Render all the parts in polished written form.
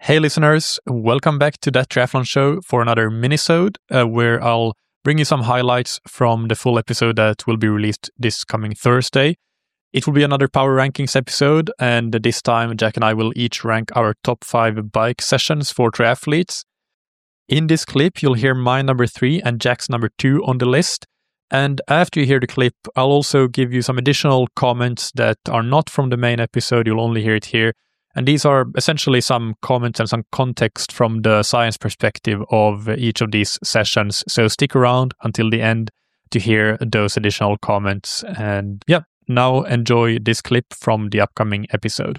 Hey listeners, welcome back to That Triathlon Show for another minisode where I'll bring you some highlights from the full episode that will be released this coming Thursday. It will be another power rankings episode, and this time Jack and I will each rank our top 5 bike sessions for triathletes. In this clip, you'll hear my number 3 and Jack's number 2 on the list. And after you hear the clip, I'll also give you some additional comments that are not from the main episode. You'll only hear it here. And these are essentially some comments and some context from the science perspective of each of these sessions. So stick around until the end to hear those additional comments. And yeah, now enjoy this clip from the upcoming episode.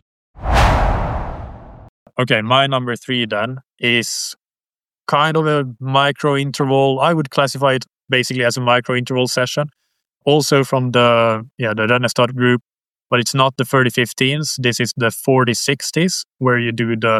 Okay, my number 3 then is kind of a micro interval. I would classify it basically as a micro interval session. Also from the Rennestad group. But it's not the 30-15s. This is the 40-60s, where you do the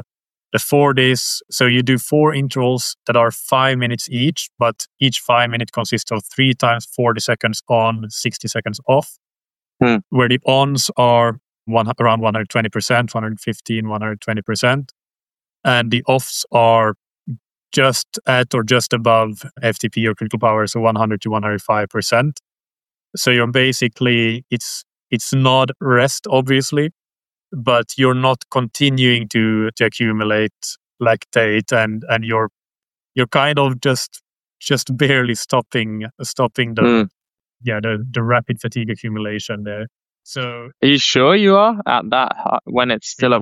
40s. So you do 4 intervals that are 5 minutes each, but each 5 minute consists of 3 times 40 seconds on, 60 seconds off. Where the ons are around 120%, 115, 120%. And the offs are just at or just above FTP or critical power, so 100 to 105%. So you're basically, it's not rest, obviously, but you're not continuing to accumulate lactate, and you're kind of just barely stopping the rapid fatigue accumulation there. So, are you sure you are at that when it's still at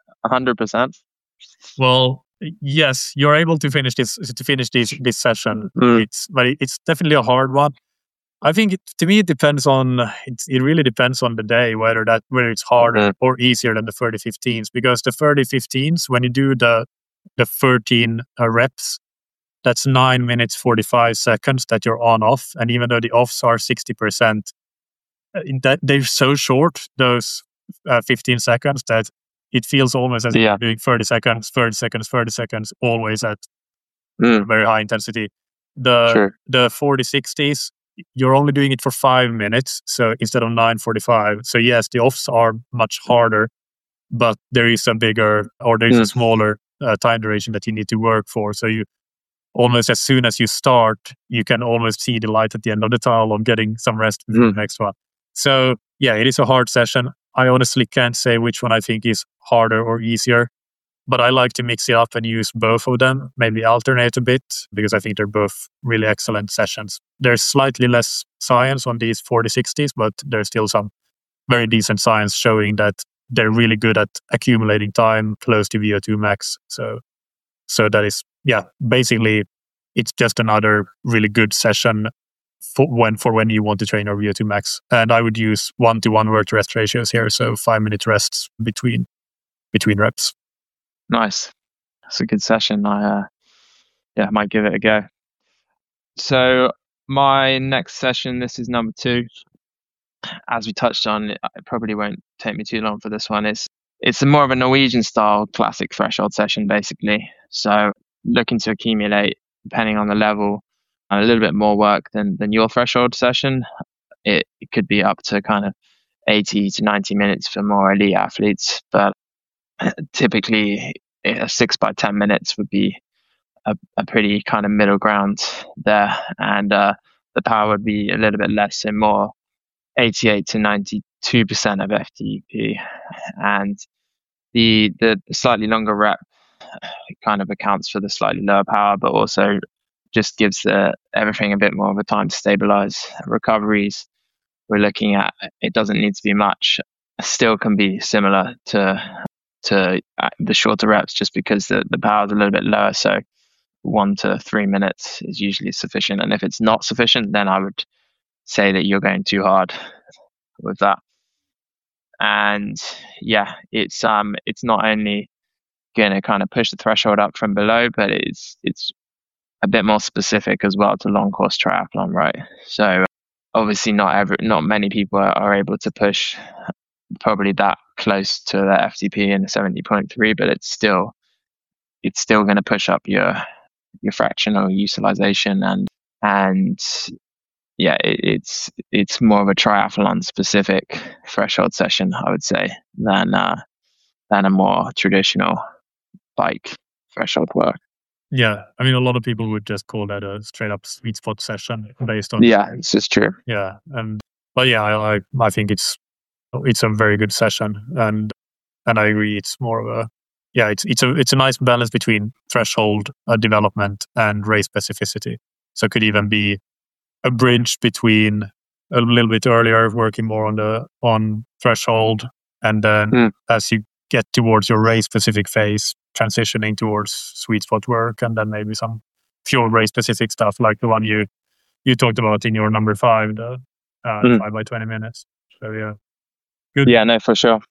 100%? Well, yes, you're able to finish this session. It's definitely a hard one. I think to me it depends on it really depends on the day whether it's harder or easier than the 30-15s, because the 30-15s, when you do the 13 reps, that's 9 minutes 45 seconds that you're on off, and even though the offs are 60%, that they're so short, those 15 seconds, that it feels almost as if you're doing 30 seconds always at very high intensity. The 40-60s, you're only doing it for 5 minutes, so instead of 9:45. So yes, the offs are much harder, but there is a smaller time duration that you need to work for. So you almost, as soon as you start, you can almost see the light at the end of the tunnel of getting some rest before the next one. So yeah, it is a hard session. I honestly can't say which one I think is harder or easier, but I like to mix it up and use both of them, maybe alternate a bit, because I think they're both really excellent sessions. There's slightly less science on these 40-60s, but there's still some very decent science showing that they're really good at accumulating time close to VO2 max. So that is, basically it's just another really good session for when you want to train your VO2 max. And I would use 1-to-1 work to rest ratios here, so 5 minute rests between reps. Nice. That's a good session. I might give it a go. So my next session, this is number 2. As we touched on, it probably won't take me too long for this one. It's more of a Norwegian style classic threshold session, basically. So looking to accumulate, depending on the level, a little bit more work than your threshold session. It could be up to kind of 80 to 90 minutes for more elite athletes, but typically 6 by 10 minutes would be a pretty kind of middle ground there, and the power would be a little bit less, so more 88 to 92% of FTP, and the slightly longer rep kind of accounts for the slightly lower power, but also just gives everything a bit more of a time to stabilize. Recoveries we're looking at, it doesn't need to be much, still can be similar to the shorter reps, just because the power is a little bit lower. So 1 to 3 minutes is usually sufficient. And if it's not sufficient, then I would say that you're going too hard with that. And yeah, it's not only going to kind of push the threshold up from below, but it's a bit more specific as well to long course triathlon, right? So obviously not many people are able to push probably that close to the FTP in 70.3, but it's still going to push up your fractional utilization, and yeah, it's more of a triathlon specific threshold session, I would say, than a more traditional like threshold work. Yeah, I mean, a lot of people would just call that a straight up sweet spot session based on. This is true. Yeah, but yeah, I think it's a very good session, and I agree. It's more of a it's a nice balance between threshold development and race specificity. So it could even be a bridge between a little bit earlier working more on threshold, and then as you get towards your race specific phase, transitioning towards sweet spot work, and then maybe some pure race specific stuff like the one you talked about in your number 5, the 5 by 20 minutes. So yeah, good. Yeah, no, for sure.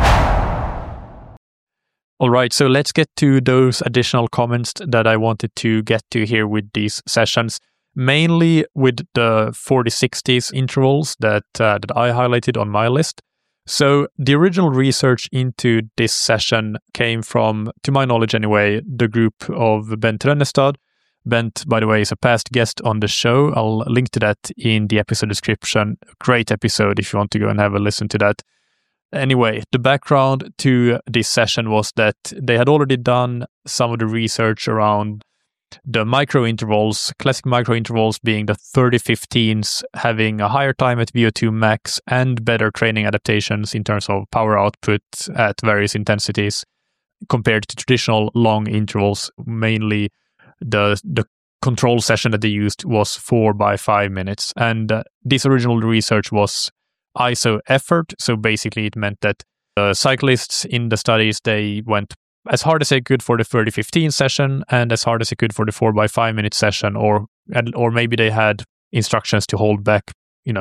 All right, so let's get to those additional comments that I wanted to get to here with these sessions, mainly with the 40-60s intervals that I highlighted on my list. So the original research into this session came from, to my knowledge anyway, the group of Bent Rennestad. Bent, by the way, is a past guest on the show. I'll link to that in the episode description. Great episode if you want to go and have a listen to that. Anyway, the background to this session was that they had already done some of the research around the micro-intervals, classic micro-intervals being the 30-15s, having a higher time at VO2 max and better training adaptations in terms of power output at various intensities compared to traditional long intervals. Mainly the control session that they used was 4 by 5 minutes. And this original research was iso effort. So basically it meant that cyclists in the studies, they went as hard as they could for the 30-15 session and as hard as they could for the 4 by 5 minute session, or maybe they had instructions to hold back,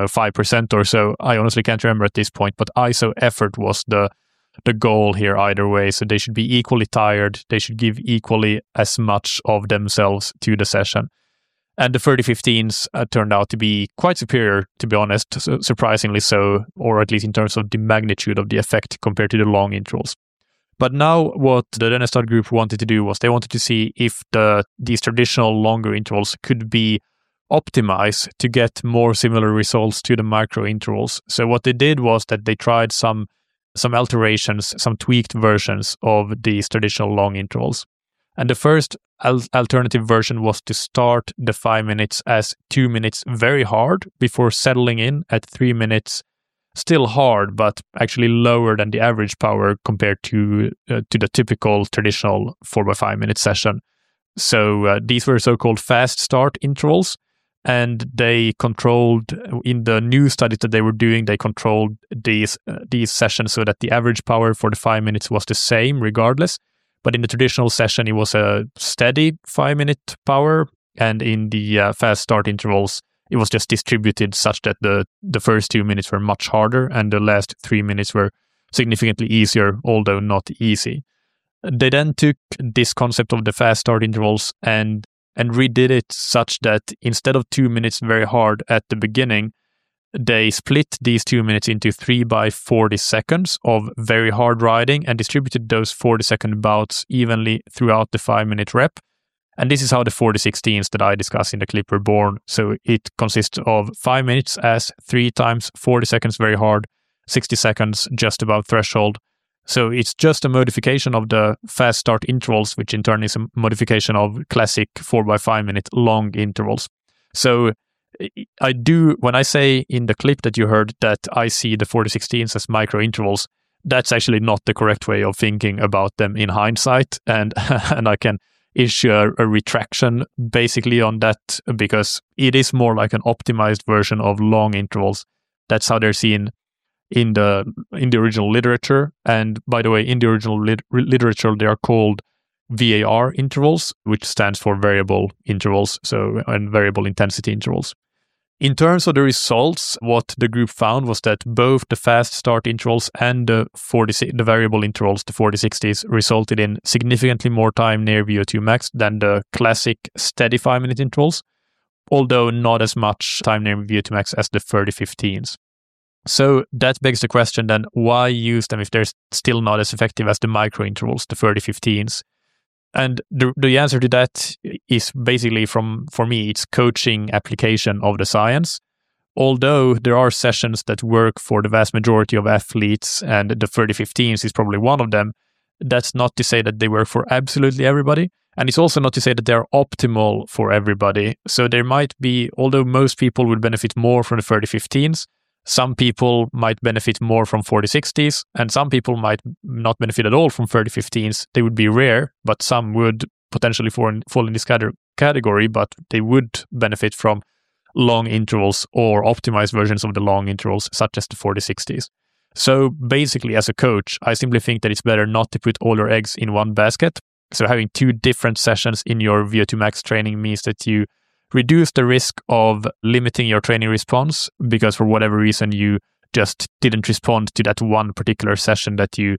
5% or so. I honestly can't remember at this point, but iso effort was the goal here either way. So they should be equally tired. They should give equally as much of themselves to the session. And the 30-15s turned out to be quite superior, to be honest, surprisingly so, or at least in terms of the magnitude of the effect compared to the long intervals. But now what the Rennestad group wanted to do was they wanted to see if these traditional longer intervals could be optimized to get more similar results to the micro intervals. So what they did was that they tried some alterations, some tweaked versions of these traditional long intervals. And the first alternative version was to start the 5 minutes as 2 minutes very hard before settling in at 3 minutes, still hard, but actually lower than the average power compared to the typical traditional 4 by 5 minute session. So these were so-called fast start intervals, and they controlled, in the new studies that they were doing, they controlled these sessions so that the average power for the 5 minutes was the same regardless. But in the traditional session, it was a steady 5 minute power, and in the fast start intervals, it was just distributed such that the first 2 minutes were much harder and the last 3 minutes were significantly easier, although not easy. They then took this concept of the fast start intervals and redid it such that instead of 2 minutes very hard at the beginning, they split these 2 minutes into 3 by 40 seconds of very hard riding and distributed those 40-second bouts evenly throughout the 5 minute rep. And this is how the 40-16s that I discussed in the clip were born. So it consists of 5 minutes as 3 times 40 seconds very hard, 60 seconds just above threshold. So it's just a modification of the fast start intervals, which in turn is a modification of classic 4 by 5 minute long intervals. So when I say in the clip that you heard that I see the 40-16s as micro intervals, that's actually not the correct way of thinking about them in hindsight. And I can issue a retraction basically on that, because it is more like an optimized version of long intervals. That's how they're seen in the original literature. And by the way, in the original literature, they are called VAR intervals, which stands for variable intervals, and variable intensity intervals. In terms of the results, what the group found was that both the fast start intervals and the variable intervals, the 40-60s, resulted in significantly more time near VO2 max than the classic steady 5 minute intervals, although not as much time near VO2 max as the 30-15s. So that begs the question then, why use them if they're still not as effective as the micro intervals, the 30-15s? And the answer to that is basically, for me, it's coaching application of the science. Although there are sessions that work for the vast majority of athletes, and the 30-15s is probably one of them, That's not to say that they work for absolutely everybody. And it's also not to say that they're optimal for everybody. So there might be, although most people would benefit more from the 30-15s, some people might benefit more from 40-60s, and some people might not benefit at all from 30-15s. They would be rare, but some would potentially fall in this category, but they would benefit from long intervals or optimized versions of the long intervals, such as the 40-60s. So basically, as a coach, I simply think that it's better not to put all your eggs in one basket. So having 2 different sessions in your VO2 max training means that you reduce the risk of limiting your training response because for whatever reason you just didn't respond to that one particular session that you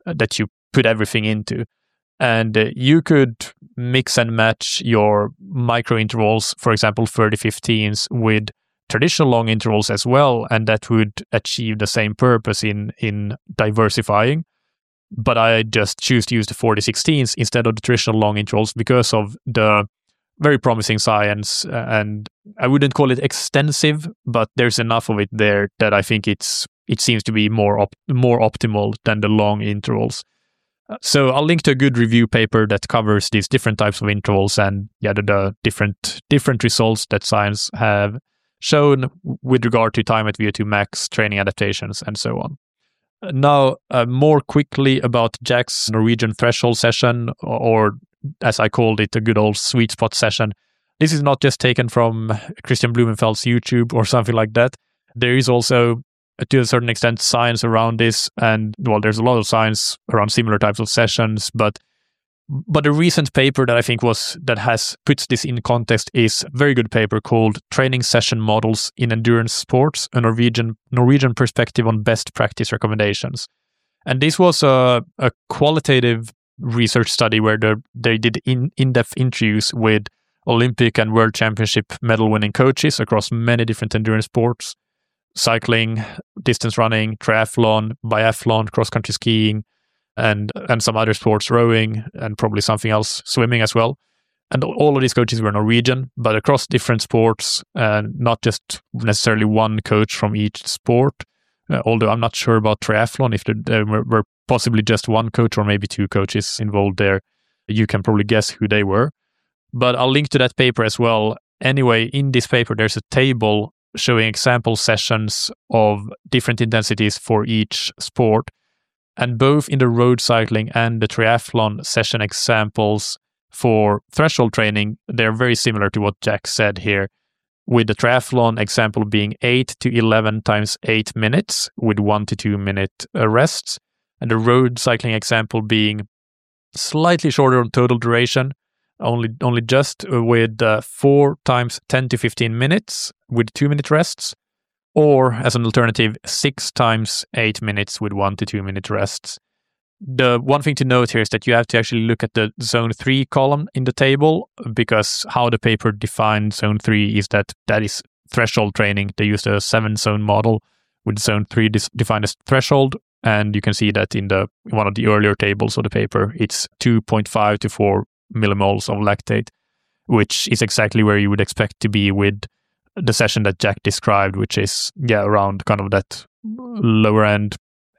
put everything into. And you could mix and match your micro intervals, for example, 30-15s, with traditional long intervals as well, and that would achieve the same purpose in diversifying. But I just choose to use the 40-16s instead of the traditional long intervals because of the very promising science, and I wouldn't call it extensive, but there's enough of it there that I think it seems to be more optimal than the long intervals. So I'll link to a good review paper that covers these different types of intervals and the different results that science have shown with regard to time at VO2 max, training adaptations, and so on. Now, more quickly about Jack's Norwegian threshold session, or as I called it, a good old sweet spot session. This is not just taken from Christian Blumenfeld's YouTube or something like that. There is also, to a certain extent, science around this, and well, there's a lot of science around similar types of sessions, but a recent paper that I think puts this in context is a very good paper called Training Session Models in Endurance Sports, a Norwegian perspective on best practice recommendations. And this was a qualitative research study where they did in-depth interviews with Olympic and World Championship medal-winning coaches across many different endurance sports: cycling, distance running, triathlon, biathlon, cross-country skiing, and some other sports, rowing, and probably something else, swimming as well. And all of these coaches were Norwegian, but across different sports, not just necessarily one coach from each sport. Although I'm not sure about triathlon, if there were possibly just one coach or maybe 2 coaches involved there. You can probably guess who they were. But I'll link to that paper as well. Anyway, in this paper, there's a table showing example sessions of different intensities for each sport. And both in the road cycling and the triathlon session examples for threshold training, they're very similar to what Jack said here, with the triathlon example being 8 to 11 times 8 minutes with 1 to 2 minute rests, and the road cycling example being slightly shorter on total duration, only just with 4 times 10 to 15 minutes with 2 minute rests, or as an alternative, 6 times 8 minutes with 1 to 2 minute rests. The one thing to note here is that you have to actually look at the zone 3 column in the table, because how the paper defined zone 3 is that is threshold training. They used a 7-zone model with zone 3 defined as threshold, and you can see that in one of the earlier tables of the paper, it's 2.5 to 4 millimoles of lactate, which is exactly where you would expect to be with the session that Jack described, which is around kind of that lower end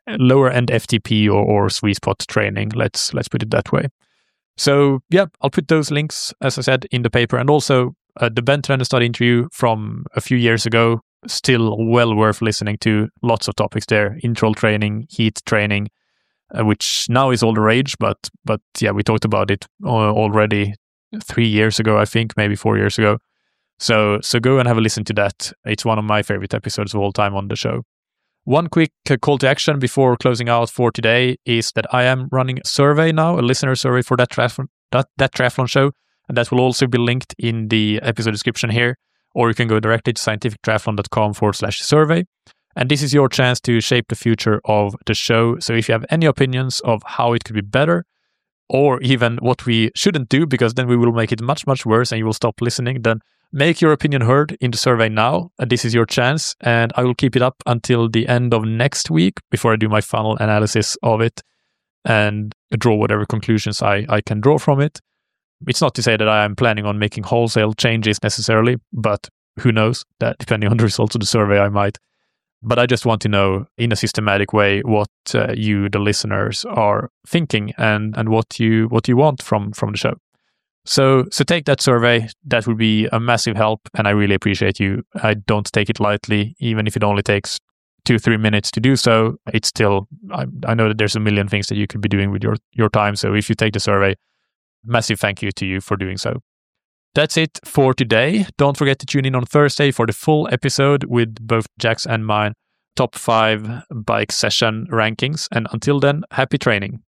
FTP or sweet spot training. Let's put it that way. So I'll put those links, as I said, in the paper, and also the Ben Trendestad interview from a few years ago. Still well worth listening to. Lots of topics there: interval training, heat training, which now is all the rage, but we talked about it already 3 years ago, I think, maybe 4 years ago. So go and have a listen to that. It's one of my favorite episodes of all time on the show. One quick call to action before closing out for today is that I am running a survey now, a listener survey for that triathlon show, and that will also be linked in the episode description here, or you can go directly to scientifictriathlon.com/survey. And this is your chance to shape the future of the show. So if you have any opinions of how it could be better, or even what we shouldn't do, because then we will make it much, much worse and you will stop listening, then make your opinion heard in the survey now. This is your chance, and I will keep it up until the end of next week before I do my final analysis of it and draw whatever conclusions I can draw from it. It's not to say that I am planning on making wholesale changes necessarily, but who knows, that depending on the results of the survey, I might But I just want to know in a systematic way what you, the listeners, are thinking and what you want from the show. So take that survey. That would be a massive help, and I really appreciate you. I don't take it lightly, even if it only takes 2-3 minutes to do so. It's still, I know that there's a million things that you could be doing with your time. So if you take the survey, massive thank you to you for doing so. That's it for today. Don't forget to tune in on Thursday for the full episode with both Jack's and mine top 5 bike session rankings. And until then, happy training.